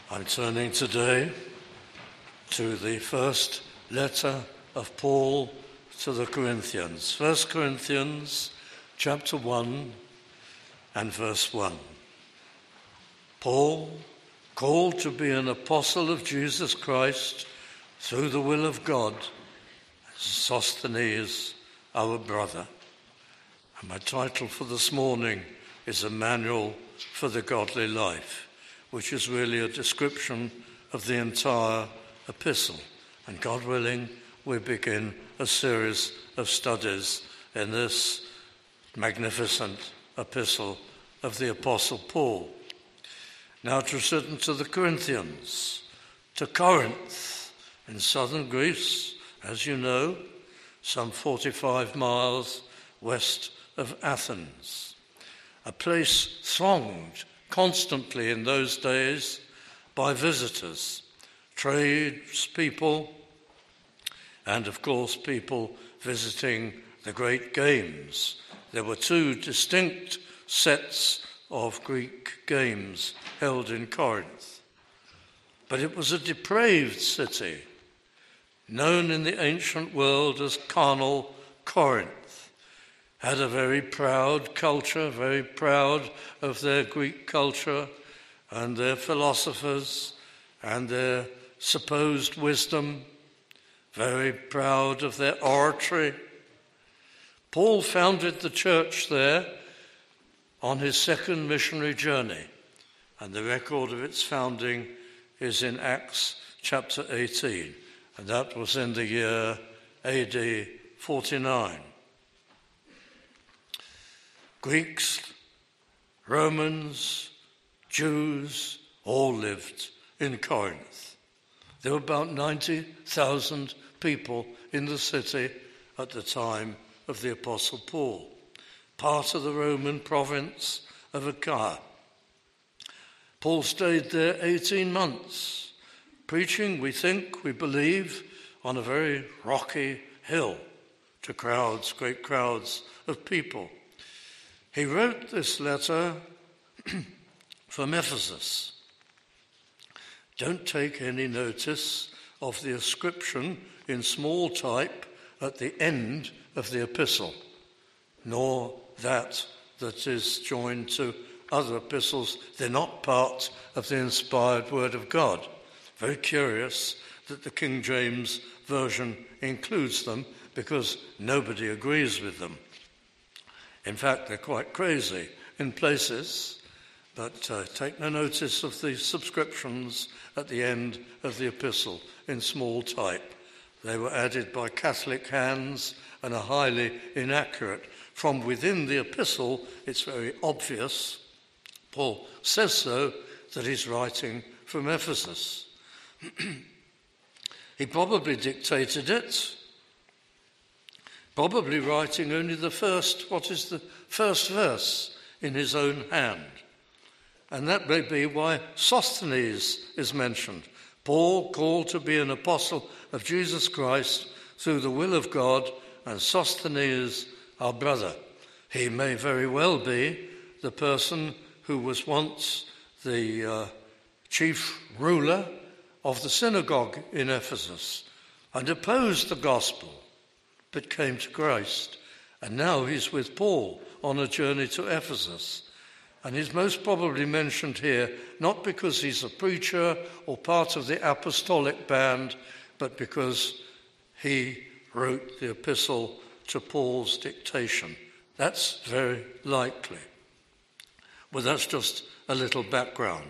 I'm turning today to the first letter of Paul to the Corinthians. 1 Corinthians chapter 1 and verse 1. Paul, called to be an apostle of Jesus Christ through the will of God, Sosthenes, our brother. And my title for this morning is A Manual for the Godly Life, which is really a description of the entire epistle. And God willing, we begin a series of studies in this magnificent epistle of the Apostle Paul. Now it was written to the Corinthians, to Corinth in southern Greece, as you know, some 45 miles west of Athens, a place thronged constantly in those days by visitors, tradespeople, and of course people visiting the great games. There were two distinct sets of Greek games held in Corinth. But it was a depraved city, known in the ancient world as carnal Corinth. Had a very proud culture, very proud of their Greek culture and their philosophers and their supposed wisdom, very proud of their oratory. Paul founded the church there on his second missionary journey, and the record of its founding is in Acts chapter 18, and that was in the year AD 49. Greeks, Romans, Jews, all lived in Corinth. There were about 90,000 people in the city at the time of the Apostle Paul, part of the Roman province of Achaia. Paul stayed there 18 months, preaching, we believe, on a very rocky hill to crowds, great crowds of people. He wrote this letter from Ephesus. Don't take any notice of the inscription in small type at the end of the epistle, nor that is joined to other epistles. They're not part of the inspired word of God. Very curious that the King James Version includes them because nobody agrees with them. In fact, they're quite crazy in places, but take no notice of the subscriptions at the end of the epistle in small type. They were added by Catholic hands and are highly inaccurate. From within the epistle, it's very obvious, Paul says so, that he's writing from Ephesus. He probably dictated it, probably writing only the first verse in his own hand. And that may be why Sosthenes is mentioned. Paul, called to be an apostle of Jesus Christ through the will of God, and Sosthenes, our brother. He may very well be the person who was once the chief ruler of the synagogue in Ephesus and opposed the gospel, but came to Christ. And now he's with Paul on a journey to Ephesus. And he's most probably mentioned here, not because he's a preacher or part of the apostolic band, but because he wrote the epistle to Paul's dictation. That's very likely. Well, that's just a little background.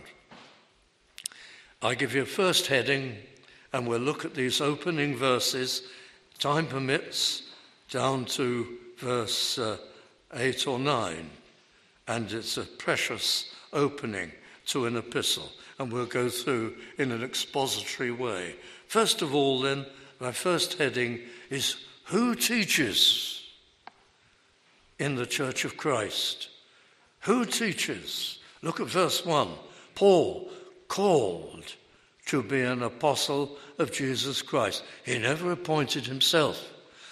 I give you a first heading, and we'll look at these opening verses, time permits, down to verse 8 or 9. And it's a precious opening to an epistle, and we'll go through in an expository way. First of all, then, my first heading is who teaches in the Church of Christ? Who teaches? Look at verse 1. Paul, called to be an apostle of Jesus Christ. He never appointed himself.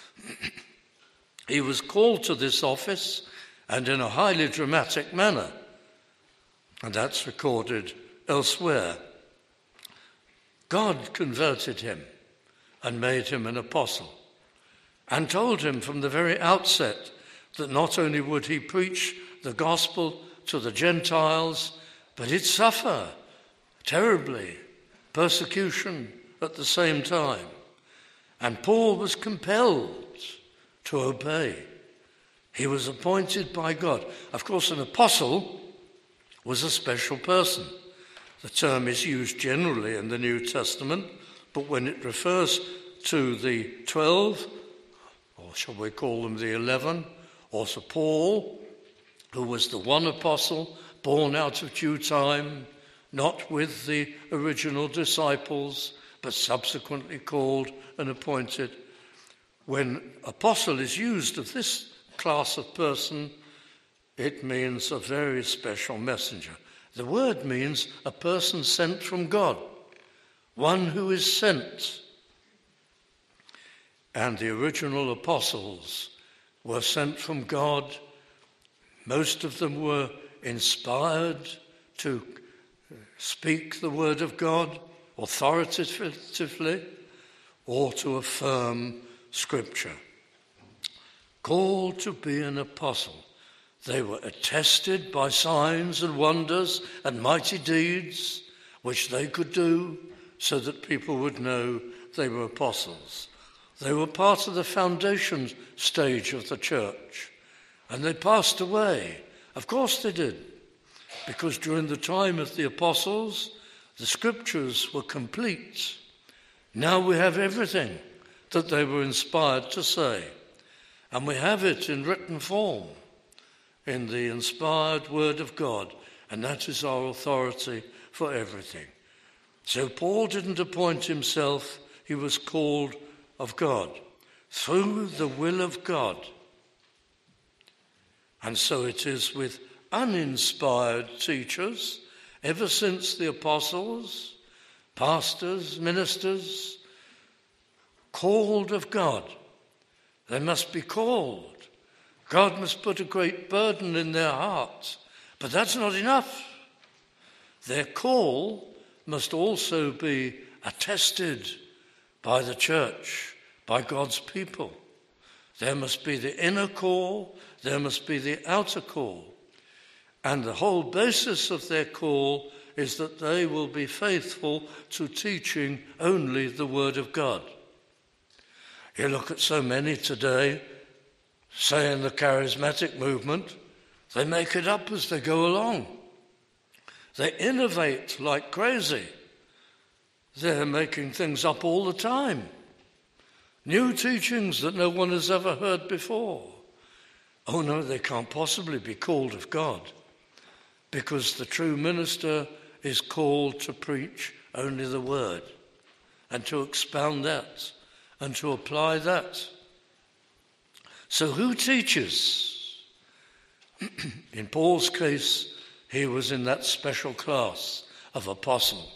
He was called to this office, and in a highly dramatic manner. And that's recorded elsewhere. God converted him and made him an apostle, and told him from the very outset that not only would he preach the gospel to the Gentiles, but he'd suffer terribly, persecution at the same time. And Paul was compelled to obey. He was appointed by God. Of course, an apostle was a special person. The term is used generally in the New Testament, but when it refers to the 12, or shall we call them the 11, or to Paul, who was the one apostle born out of due time, not with the original disciples, but subsequently called and appointed. When apostle is used of this class of person, it means a very special messenger. The word means a person sent from God, one who is sent. And the original apostles were sent from God. Most of them were inspired to speak the word of God authoritatively or to affirm Scripture. Called to be an apostle, they were attested by signs and wonders and mighty deeds which they could do so that people would know they were apostles. They were part of the foundation stage of the church, and they passed away. Of course they did, because during the time of the apostles, the Scriptures were complete. Now we have everything that they were inspired to say, and we have it in written form, in the inspired Word of God, and that is our authority for everything. So Paul didn't appoint himself, he was called of God, through the will of God. And so it is with uninspired teachers, ever since the apostles, pastors, ministers, called of God. They must be called. God must put a great burden in their hearts, but that's not enough. Their call must also be attested by the church, by God's people. There must be the inner call, there must be the outer call. And the whole basis of their call is that they will be faithful to teaching only the Word of God. You look at so many today, say in the charismatic movement, they make it up as they go along. They innovate like crazy. They're making things up all the time. New teachings that no one has ever heard before. Oh no, they can't possibly be called of God, because the true minister is called to preach only the word and to expound that and to apply that. So who teaches? In Paul's case, he was in that special class of apostle.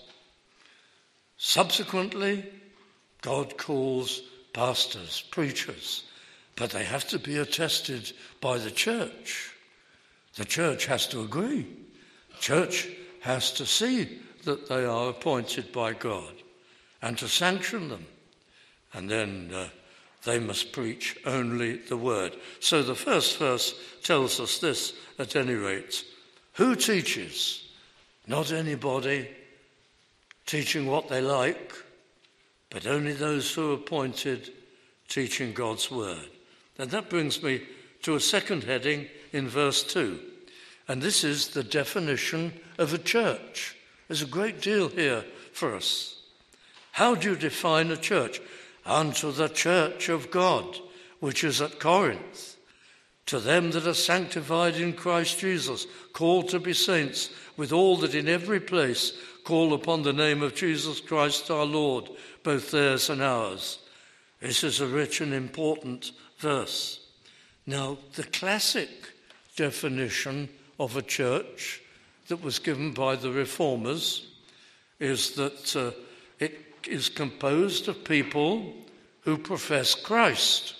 Subsequently, God calls pastors, preachers, but they have to be attested by the church. The church has to agree. The church has to see that they are appointed by God and to sanction them. And then they must preach only the word. So the first verse tells us this, at any rate. Who teaches? Not anybody teaching what they like, but only those who are appointed teaching God's word. And that brings me to a second heading in verse 2. And this is the definition of a church. There's a great deal here for us. How do you define a church? Unto the church of God, which is at Corinth, to them that are sanctified in Christ Jesus, called to be saints, with all that in every place call upon the name of Jesus Christ our Lord, both theirs and ours. This is a rich and important verse. Now, the classic definition of a church that was given by the Reformers is that it is composed of people who profess Christ.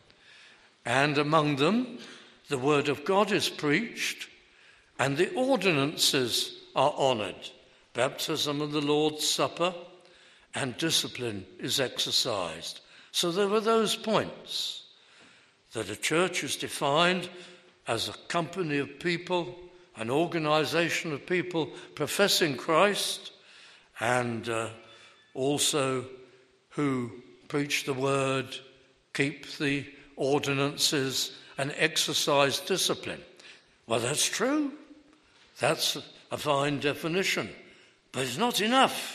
And among them, the word of God is preached and the ordinances are honoured. Baptism and the Lord's Supper and discipline is exercised. So there were those points, that a church is defined as a company of people, an organization of people professing Christ, and also who preach the word, keep the ordinances, and exercise discipline. Well, that's true. That's a fine definition, but it's not enough.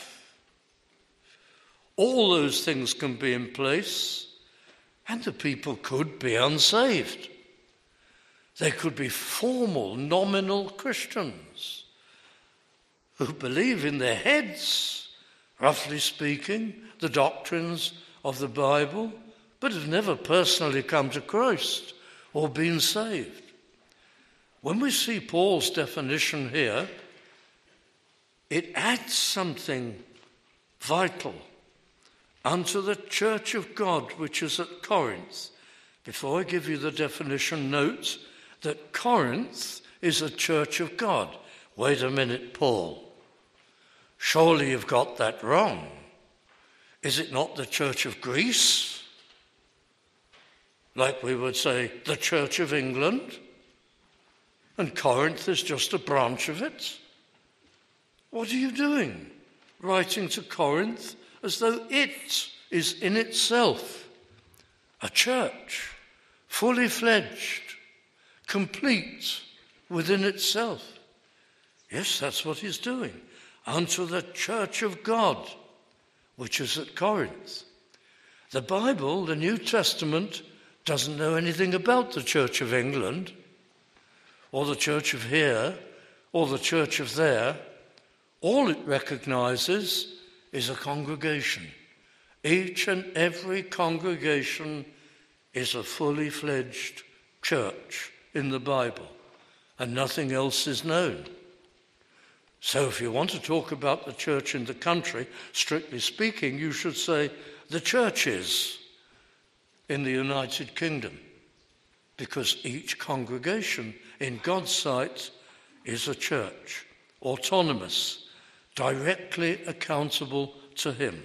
All those things can be in place, and the people could be unsaved. They could be formal, nominal Christians who believe in their heads, roughly speaking, the doctrines of the Bible, but have never personally come to Christ or been saved. When we see Paul's definition here, it adds something vital unto the church of God which is at Corinth. Before I give you the definition, note that Corinth is a church of God. Wait a minute, Paul. Surely you've got that wrong. Is it not the church of Greece? Like we would say, the Church of England? And Corinth is just a branch of it? What are you doing, writing to Corinth as though it is in itself a church, fully fledged, complete within itself? Yes, that's what he's doing. Unto the church of God, which is at Corinth. The Bible, the New Testament, doesn't know anything about the Church of England, or the church of here, or the church of there. All it recognizes is a congregation. Each and every congregation is a fully fledged church in the Bible, and nothing else is known. So if you want to talk about the church in the country, strictly speaking, you should say the churches in the United Kingdom, because each congregation in God's sight is a church, autonomous, directly accountable to him,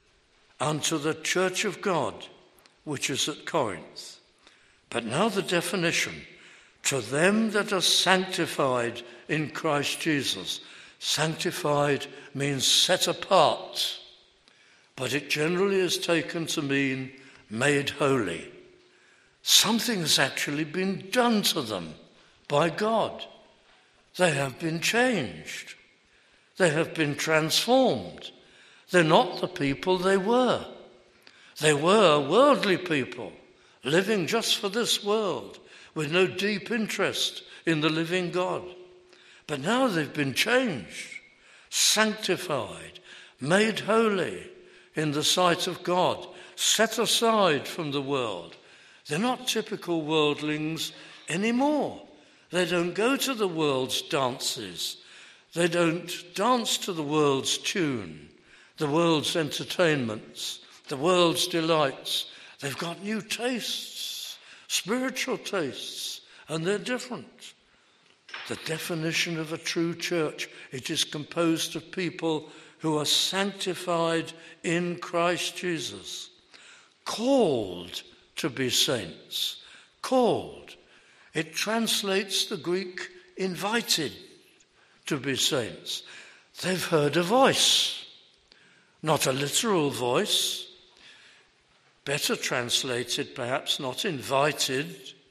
unto the church of God, which is at Corinth. But now the definition, to them that are sanctified in Christ Jesus. Sanctified means set apart, but it generally is taken to mean made holy. Something has actually been done to them by God. They have been changed. They have been transformed. They're not the people they were. They were worldly people, living just for this world, with no deep interest in the living God. But now they've been changed, sanctified, made holy in the sight of God, set aside from the world. They're not typical worldlings anymore. They don't go to the world's dances. They don't dance to the world's tune, the world's entertainments, the world's delights. They've got new tastes, spiritual tastes, and they're different. The definition of a true church, it is composed of people who are sanctified in Christ Jesus, called to be saints. Called. It translates the Greek invited to be saints. They've heard a voice, not a literal voice. Better translated, perhaps not invited,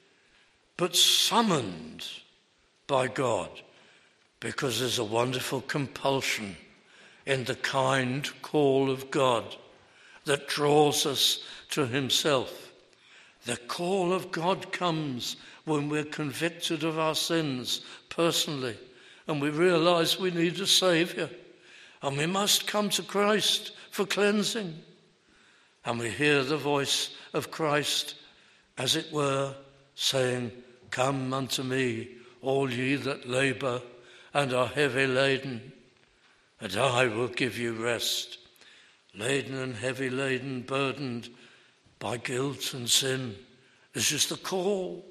but summoned by God, because there's a wonderful compulsion in the kind call of God that draws us to himself. The call of God comes when we're convicted of our sins personally, and we realize we need a Saviour, and we must come to Christ for cleansing. And we hear the voice of Christ, as it were, saying, "Come unto me, all ye that labour and are heavy laden, and I will give you rest." Laden and heavy laden, burdened by guilt and sin. This is the call.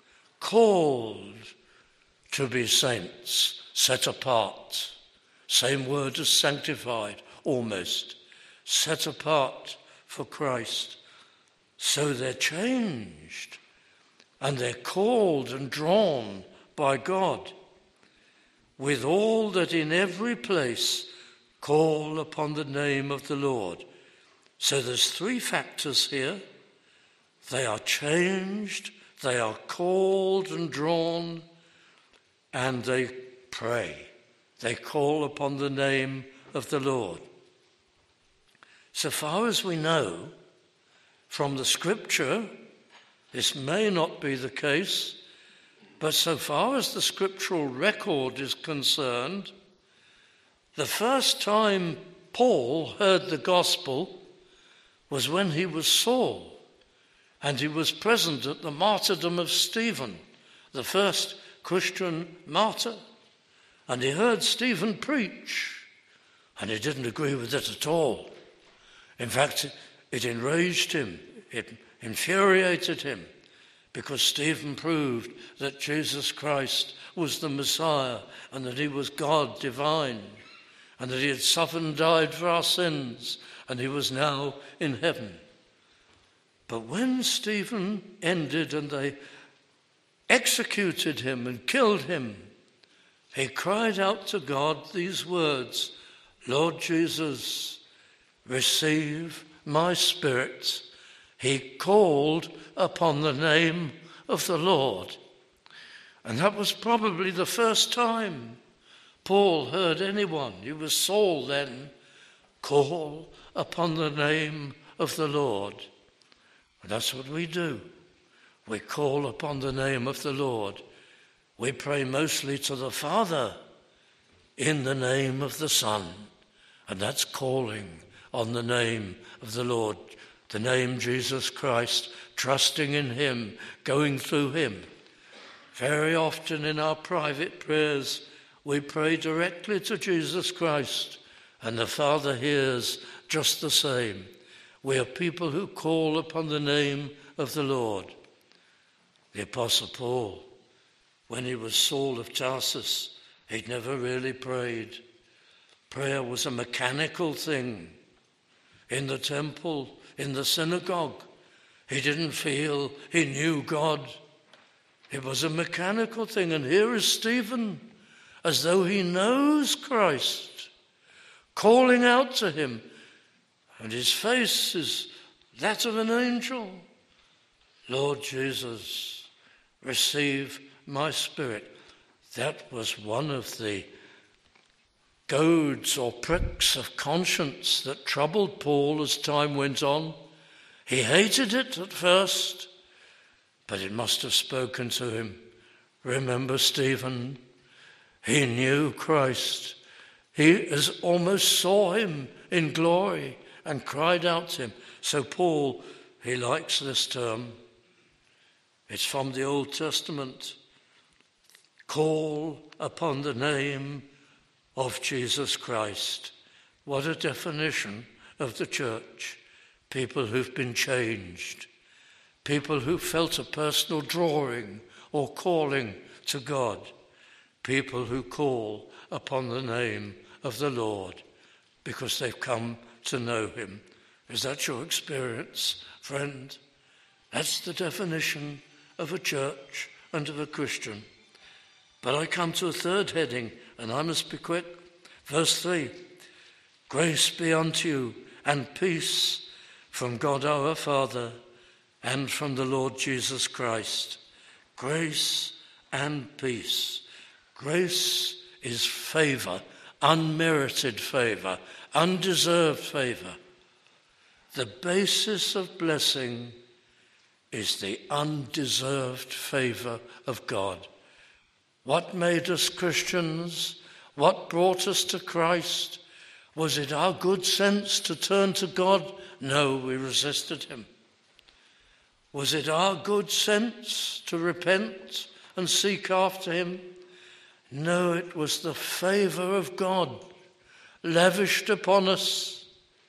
Called to be saints, set apart. Same word as sanctified, almost. set apart for Christ. So they're changed, and they're called and drawn by God, with all that in every place call upon the name of the Lord. So there's three factors here. They are changed, they are called and drawn, and they pray. They call upon the name of the Lord. So far as we know from the scripture, this may not be the case, but so far as the scriptural record is concerned, the first time Paul heard the gospel was when he was Saul, and he was present at the martyrdom of Stephen, the first Christian martyr. And he heard Stephen preach, and he didn't agree with it at all. In fact, it enraged him, it infuriated him, because Stephen proved that Jesus Christ was the Messiah, and that he was God divine, and that he had suffered and died for our sins, and he was now in heaven. But when Stephen ended and they executed him and killed him, he cried out to God these words, "Lord Jesus, receive my spirit." He called upon the name of the Lord. And that was probably the first time Paul heard anyone, he was Saul then, call upon the name of the Lord. And that's what we do. We call upon the name of the Lord. We pray mostly to the Father in the name of the Son. And that's calling on the name of the Lord, the name Jesus Christ, trusting in him, going through him. Very often in our private prayers, we pray directly to Jesus Christ, and the Father hears just the same. We are people who call upon the name of the Lord. The Apostle Paul, when he was Saul of Tarsus, he'd never really prayed. Prayer was a mechanical thing. In the temple, in the synagogue, he didn't feel he knew God. It was a mechanical thing. And here is Stephen, as though he knows Christ, calling out to him. And his face is that of an angel. "Lord Jesus, receive my spirit." That was one of the goads or pricks of conscience that troubled Paul as time went on. He hated it at first, but it must have spoken to him. Remember Stephen? He knew Christ. He almost saw him in glory and cried out to him. So Paul, he likes this term. It's from the Old Testament. Call upon the name of Jesus Christ. What a definition of the church. People who've been changed. People who felt a personal drawing or calling to God. People who call upon the name of the Lord because they've come to know him. Is that your experience, friend? That's the definition of a church and of a Christian. But I come to a third heading, and I must be quick. Verse 3, "Grace be unto you and peace from God our Father and from the Lord Jesus Christ." Grace and peace. Grace is favor, unmerited favor, undeserved favor. The basis of blessing is the undeserved favor of God. What made us Christians? What brought us to Christ? Was it our good sense to turn to God? No, we resisted him. Was it our good sense to repent and seek after him? No, it was the favor of God lavished upon us,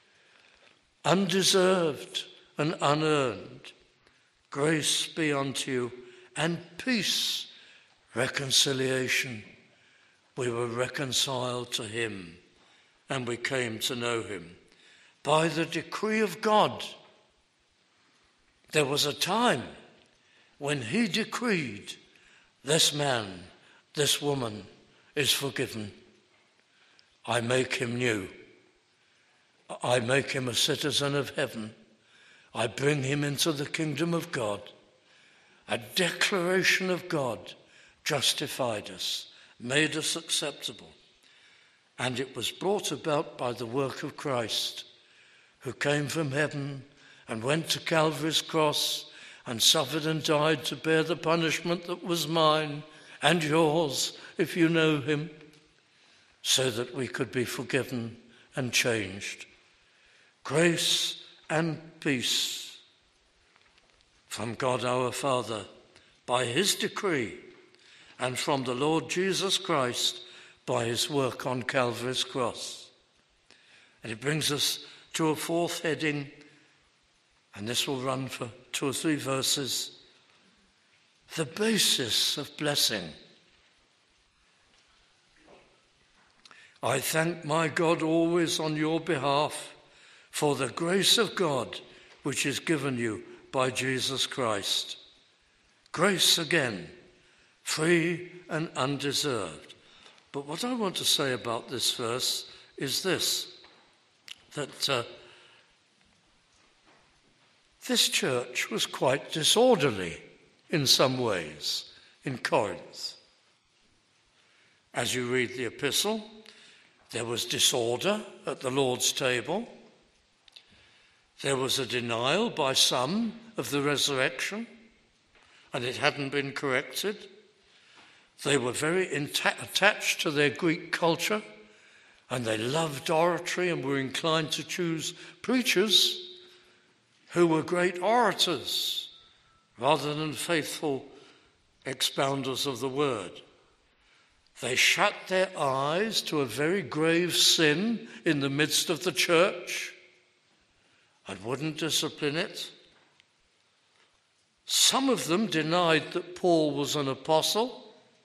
undeserved and unearned. Grace be unto you and peace, reconciliation. We were reconciled to him and we came to know him. by the decree of God. There was a time when he decreed, this man, this woman is forgiven. I make him new. I make him a citizen of heaven. I bring him into the kingdom of God. A declaration of God justified us, made us acceptable. And it was brought about by the work of Christ, who came from heaven and went to Calvary's cross and suffered and died to bear the punishment that was mine and yours, if you know him, so that we could be forgiven and changed. Grace and peace from God our Father by his decree, and from the Lord Jesus Christ by his work on Calvary's cross. And it brings us to a fourth heading, and this will run for 2 or 3 verses. The basis of blessing. I thank my God always on your behalf for the grace of God which is given you by Jesus Christ. Grace again, free and undeserved. But what I want to say about this verse is this, that this church was quite disorderly in some ways in Corinth. As you read the epistle, there was disorder at the Lord's table. There was a denial by some of the resurrection, and it hadn't been corrected. They were very attached to their Greek culture, and they loved oratory and were inclined to choose preachers who were great orators rather than faithful expounders of the word. They shut their eyes to a very grave sin in the midst of the church and wouldn't discipline it. Some of them denied that Paul was an apostle,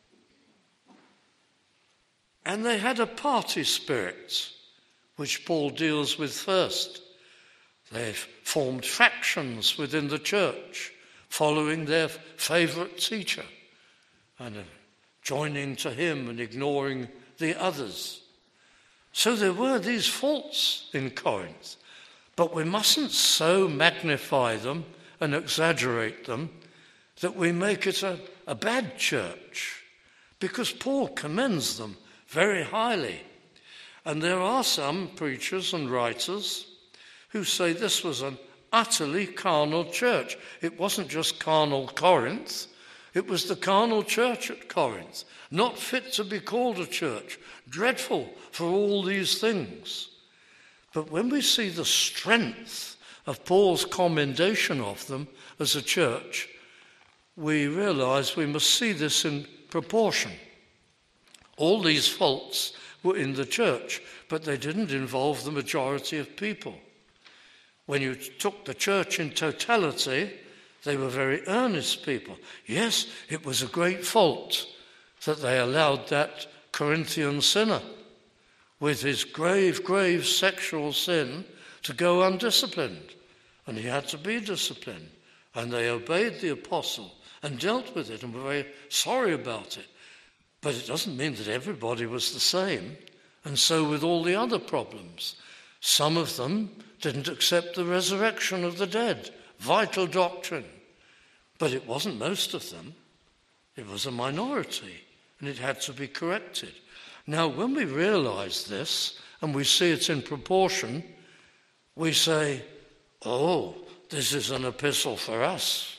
and they had a party spirit, which Paul deals with first. They formed factions within the church, following their favourite teacher and joining to him and ignoring the others. So there were these faults in Corinth, but we mustn't so magnify them and exaggerate them that we make it a bad church, because Paul commends them very highly. And there are some preachers and writers who say this was an utterly carnal church. It wasn't just carnal Corinth, it was the carnal church at Corinth, not fit to be called a church, dreadful for all these things. But when we see the strength of Paul's commendation of them as a church, we realize we must see this in proportion. All these faults were in the church, but they didn't involve the majority of people. When you took the church in totality, they were very earnest people. Yes, it was a great fault that they allowed that Corinthian sinner with his grave, grave sexual sin to go undisciplined. And he had to be disciplined. And they obeyed the apostle and dealt with it and were very sorry about it. But it doesn't mean that everybody was the same. And so with all the other problems. Some of them didn't accept the resurrection of the dead, vital doctrine. But it wasn't most of them. It was a minority, and it had to be corrected. Now, when we realize this, and we see it in proportion, we say, oh, this is an epistle for us.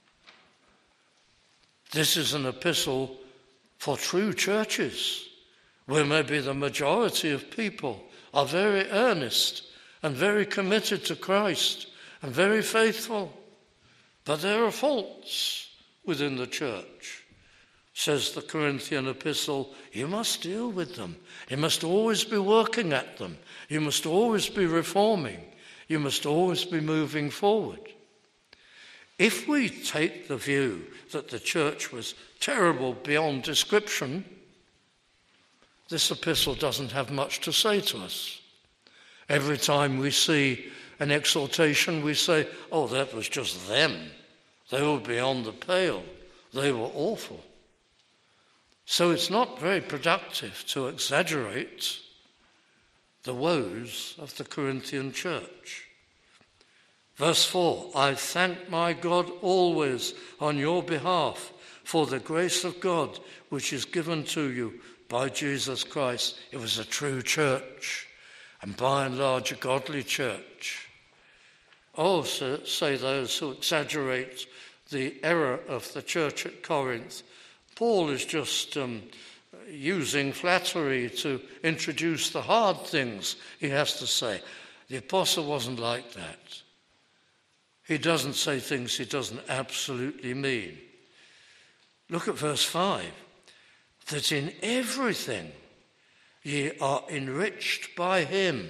This is an epistle for true churches, where maybe the majority of people are very earnest and very committed to Christ and very faithful. But there are faults within the church. Says the Corinthian epistle, you must deal with them. You must always be working at them. You must always be reforming. You must always be moving forward. If we take the view that the church was terrible beyond description, this epistle doesn't have much to say to us, Every time we see an exhortation, we say, oh, that was just them. They were beyond the pale. They were awful. So it's not very productive to exaggerate the woes of the Corinthian church. Verse 4, I thank my God always on your behalf for the grace of God which is given to you by Jesus Christ. It was a true church, and by and large a godly church. Oh, say those who exaggerate the error of the church at Corinth. Paul is just using flattery to introduce the hard things he has to say. The apostle wasn't like that. He doesn't say things he doesn't absolutely mean. Look at verse 5. That in everything ye are enriched by him.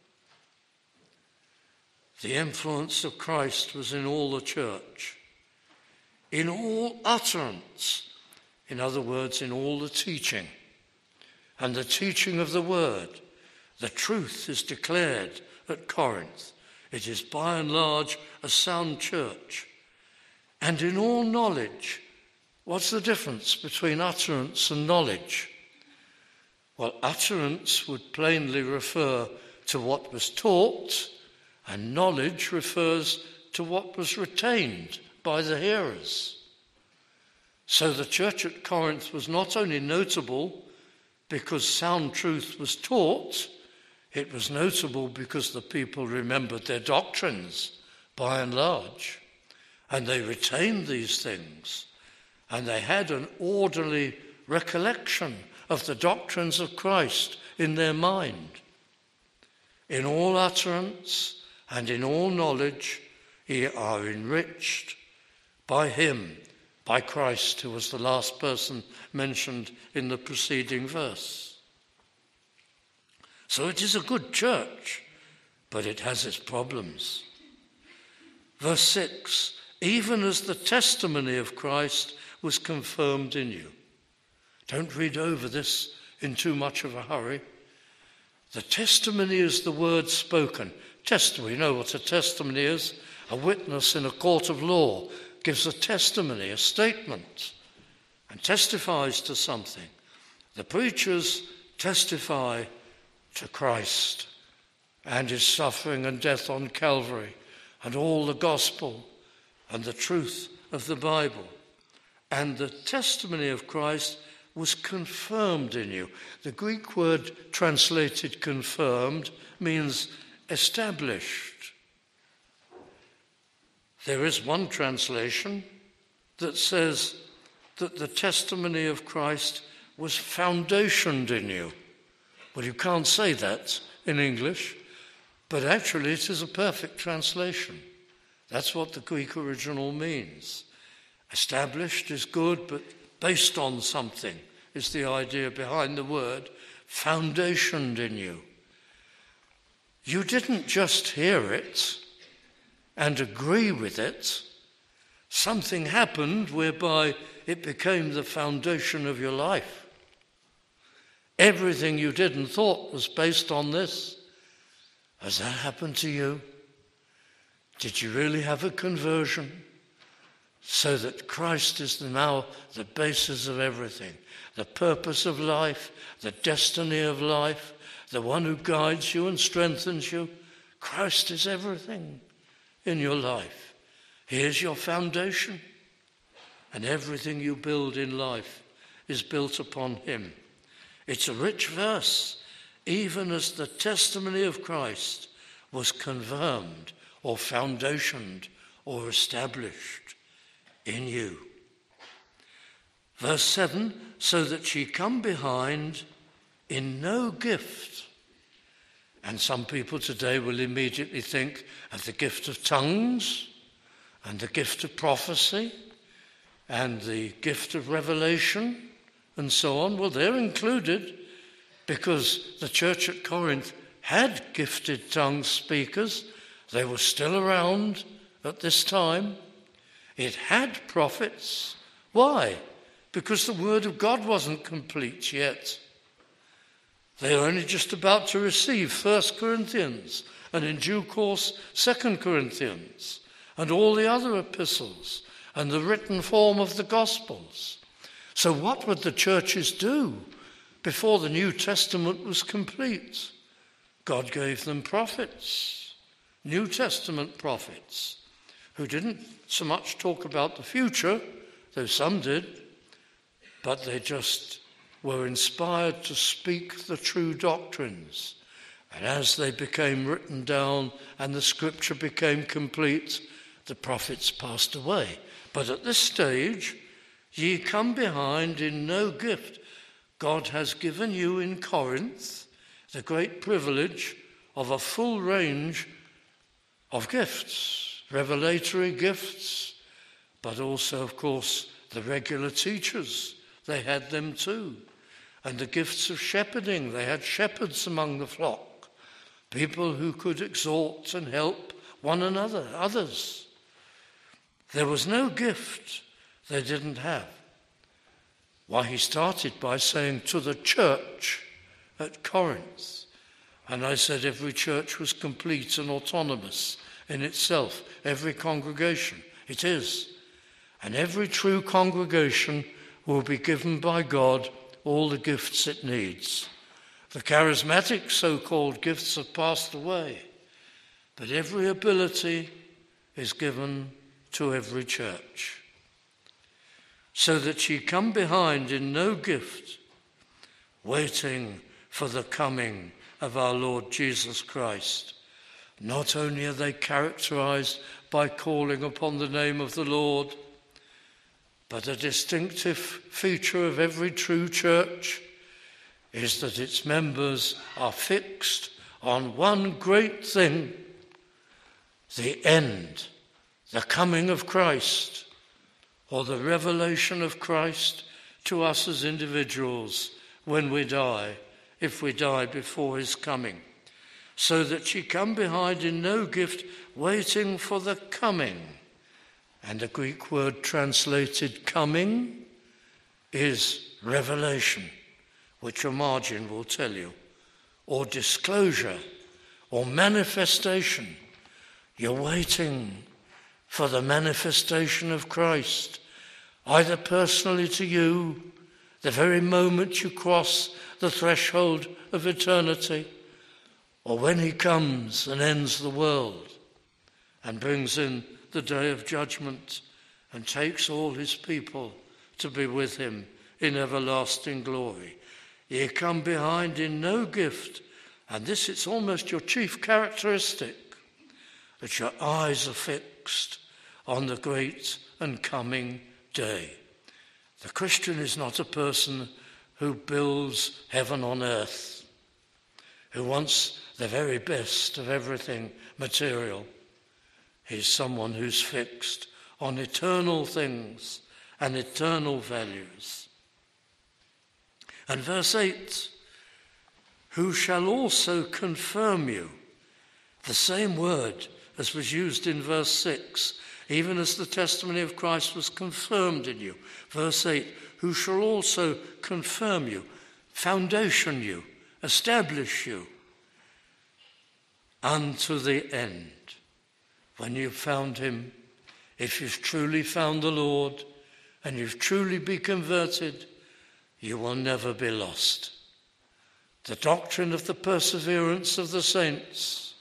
The influence of Christ was in all the church. In all utterance. In other words, in all the teaching. And the teaching of the word. The truth is declared at Corinth. It is by and large a sound church. And in all knowledge. What's the difference between utterance and knowledge? Well, utterance would plainly refer to what was taught, and knowledge refers to what was retained by the hearers. So the church at Corinth was not only notable because sound truth was taught, it was notable because the people remembered their doctrines by and large, and they retained these things, and they had an orderly recollection of the doctrines of Christ in their mind. In all utterance and in all knowledge, ye are enriched by him, by Christ, who was the last person mentioned in the preceding verse. So it is a good church, but it has its problems. Verse 6, even as the testimony of Christ was confirmed in you. Don't read over this in too much of a hurry. The testimony is the word spoken. We know what a testimony is. A witness in a court of law gives a testimony, a statement, and testifies to something. The preachers testify to Christ and his suffering and death on Calvary and all the gospel and the truth of the Bible. And the testimony of Christ was confirmed in you. The Greek word translated confirmed means established. There is one translation that says that the testimony of Christ was foundationed in you. Well, you can't say that in English, but actually it is a perfect translation. That's what the Greek original means. Established is good, but based on something is the idea behind the word. Foundationed in you. You didn't just hear it and agree with it. Something happened whereby it became the foundation of your life. Everything you did and thought was based on this. Has that happened to you? Did you really have a conversion? So that Christ is now the basis of everything, the purpose of life, the destiny of life, the one who guides you and strengthens you. Christ is everything in your life. He is your foundation, and everything you build in life is built upon him. It's a rich verse, even as the testimony of Christ was confirmed or foundationed or established in you. Verse 7, so that ye come behind in no gift. And some people today will immediately think of the gift of tongues and the gift of prophecy and the gift of revelation and so on. Well, they're included because the church at Corinth had gifted tongue speakers. They were still around at this time. It had prophets. Why? Because the word of God wasn't complete yet. They are only just about to receive 1 Corinthians and in due course 2 Corinthians and all the other epistles and the written form of the Gospels. So what would the churches do before the New Testament was complete? God gave them prophets, New Testament prophets, who didn't so much talk about the future, though some did, but they just were inspired to speak the true doctrines. And as they became written down and the scripture became complete, the prophets passed away. But at this stage, ye come behind in no gift. God has given you in Corinth the great privilege of a full range of gifts, revelatory gifts, but also, of course, the regular teachers. They had them too. And the gifts of shepherding. They had shepherds among the flock, people who could exhort and help one another, others. There was no gift they didn't have. Why, he started by saying to the church at Corinth. And I said every church was complete and autonomous in itself, every congregation. It is. And every true congregation will be given by God all the gifts it needs. The charismatic so-called gifts have passed away, but every ability is given to every church. So that ye come behind in no gift, waiting for the coming of our Lord Jesus Christ. Not only are they characterized by calling upon the name of the Lord, but a distinctive feature of every true church is that its members are fixed on one great thing: the end, the coming of Christ, or the revelation of Christ to us as individuals when we die, if we die before his coming. So that ye come behind in no gift, waiting for the coming. And the Greek word translated coming is revelation, which a margin will tell you, or disclosure, or manifestation. You're waiting for the manifestation of Christ, either personally to you, the very moment you cross the threshold of eternity, or when he comes and ends the world and brings in the day of judgment and takes all his people to be with him in everlasting glory. Ye come behind in no gift, and this it's almost your chief characteristic, that your eyes are fixed on the great and coming day. The Christian is not a person who builds heaven on earth, who wants the very best of everything material. He's someone who's fixed on eternal things and eternal values. And verse 8, who shall also confirm you, the same word as was used in verse 6, even as the testimony of Christ was confirmed in you. Verse 8, who shall also confirm you, foundation you, establish you unto the end. When you've found him, if you've truly found the Lord and you've truly been converted, you will never be lost. The doctrine of the perseverance of the saints,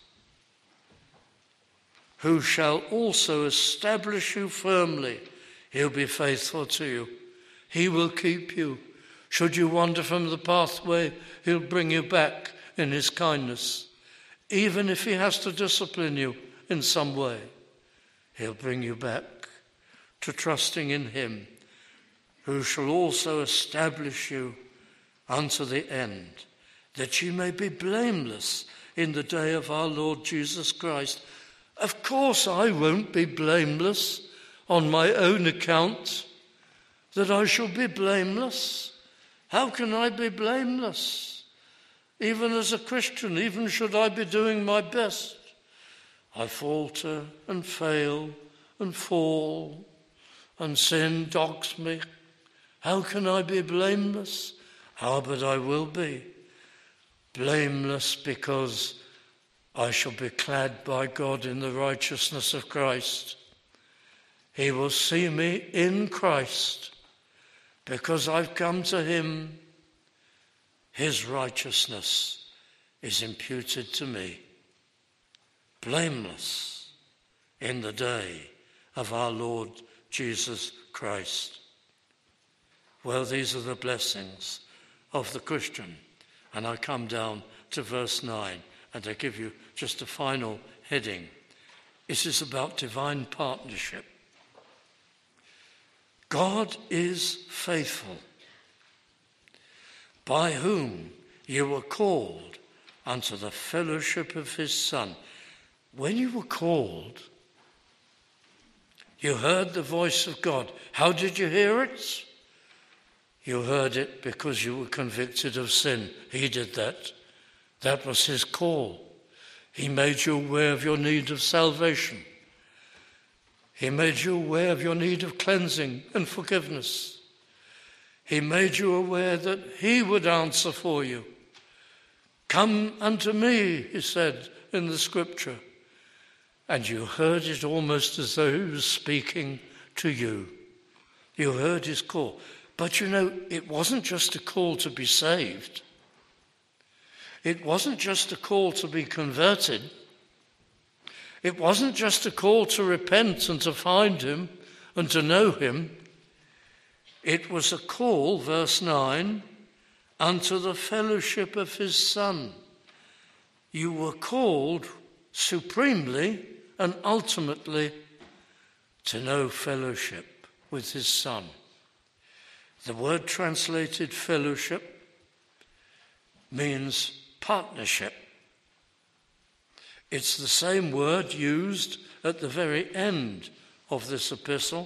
who shall also establish you firmly. He'll be faithful to you. He will keep you. Should you wander from the pathway, he'll bring you back in his kindness. Even if he has to discipline you in some way, he'll bring you back to trusting in him, who shall also establish you unto the end, that ye may be blameless in the day of our Lord Jesus Christ. Of course I won't be blameless on my own account, that I shall be blameless. How can I be blameless? Even as a Christian, even should I be doing my best, I falter and fail and fall, and sin dogs me. How can I be blameless? But I will be. blameless because I shall be clad by God in the righteousness of Christ. He will see me in Christ because I've come to him. His righteousness is imputed to me. Blameless in the day of our Lord Jesus Christ. Well, these are the blessings of the Christian. And I come down to verse 9, and I give you just a final heading. It is about divine partnership. God is faithful, by whom you were called unto the fellowship of his Son. When you were called, you heard the voice of God. How did you hear it? You heard it because you were convicted of sin. He did that. That was his call. He made you aware of your need of salvation. He made you aware of your need of cleansing and forgiveness. He made you aware that he would answer for you. Come unto me, he said in the scripture. And you heard it almost as though he was speaking to you. You heard his call. But you know, it wasn't just a call to be saved. It wasn't just a call to be converted. It wasn't just a call to repent and to find him and to know him. It was a call, verse 9, unto the fellowship of his Son. You were called supremely and ultimately to know fellowship with his Son. The word translated fellowship means partnership. It's the same word used at the very end of this epistle,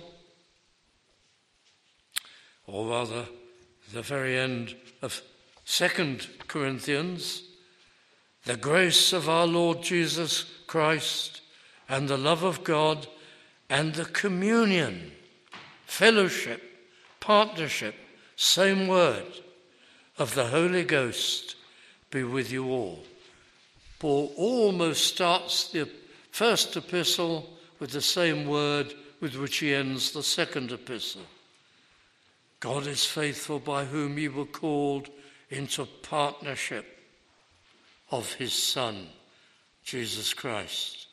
or rather, the very end of 2 Corinthians. The grace of our Lord Jesus Christ and the love of God and the communion, fellowship, partnership, same word, of the Holy Ghost be with you all. Paul almost starts the first epistle with the same word with which he ends the second epistle. God is faithful, by whom you were called into partnership of his Son, Jesus Christ.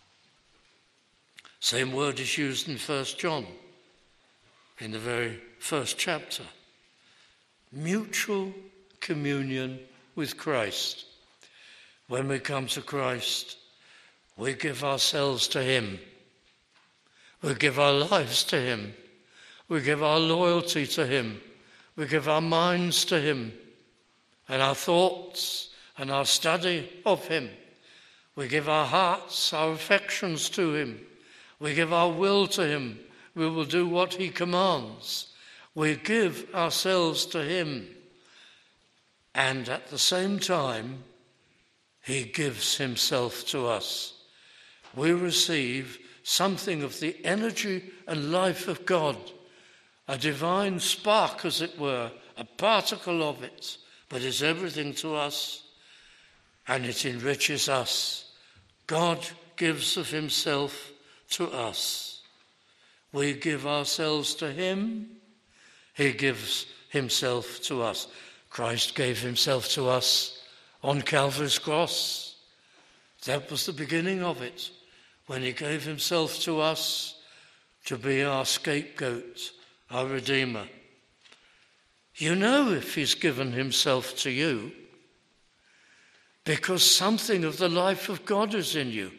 Same word is used in 1 John, in the very first chapter. Mutual communion with Christ. When we come to Christ, we give ourselves to him. We give our lives to him. We give our loyalty to him. We give our minds to him and our thoughts and our study of him. We give our hearts, our affections to him. We give our will to him. We will do what he commands. We give ourselves to him. And at the same time, he gives himself to us. We receive something of the energy and life of God, a divine spark, as it were, a particle of it, but it's everything to us, and it enriches us. God gives of himself to us. We give ourselves to him. He gives himself to us. Christ gave himself to us on Calvary's cross. That was the beginning of it, when he gave himself to us to be our scapegoat, our Redeemer. You know if he's given himself to you, because something of the life of God is in you.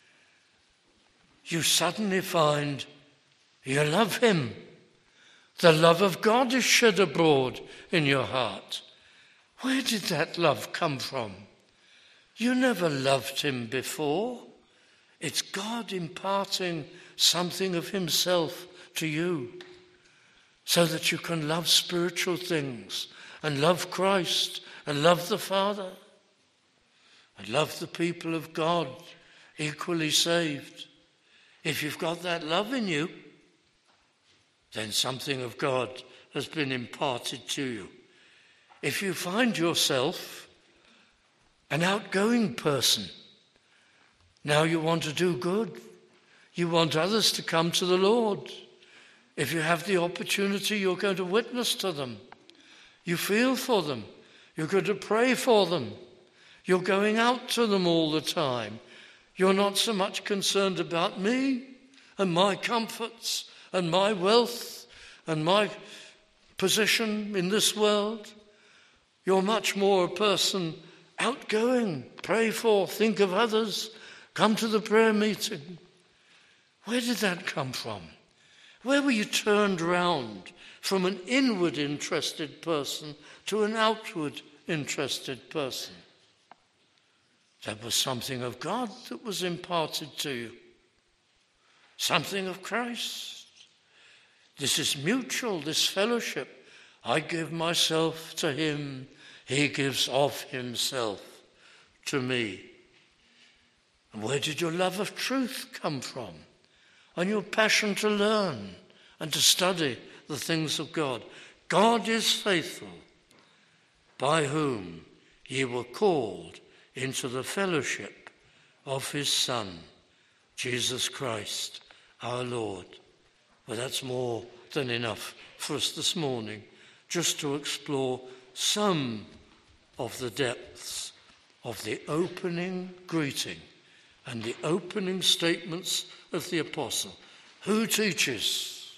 You suddenly find you love him. The love of God is shed abroad in your heart. Where did that love come from? You never loved him before. It's God imparting something of himself to you so that you can love spiritual things and love Christ and love the Father and love the people of God equally saved. If you've got that love in you, then something of God has been imparted to you. If you find yourself an outgoing person. Now you want to do good. You want others to come to the Lord. If you have the opportunity, you're going to witness to them. You feel for them. You're going to pray for them. You're going out to them all the time. You're not so much concerned about me and my comforts and my wealth and my position in this world. You're much more a person outgoing. Pray for, think of others. Come to the prayer meeting. Where did that come from? Where were you turned round from an inward interested person to an outward interested person? That was something of God that was imparted to you. Something of Christ. This is mutual, this fellowship. I give myself to him. He gives of himself to me. And where did your love of truth come from? And your passion to learn and to study the things of God. God is faithful, by whom ye were called into the fellowship of his Son, Jesus Christ, our Lord. Well, that's more than enough for us this morning, just to explore some of the depths of the opening greeting and the opening statements of the apostle. Who teaches?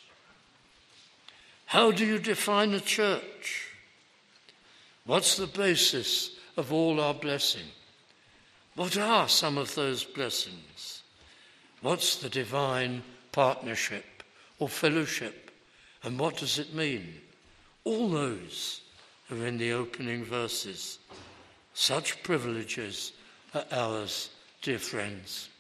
How do you define a church? What's the basis of all our blessing? What are some of those blessings? What's the divine partnership or fellowship? And what does it mean? All those are in the opening verses. Such privileges are ours, dear friends.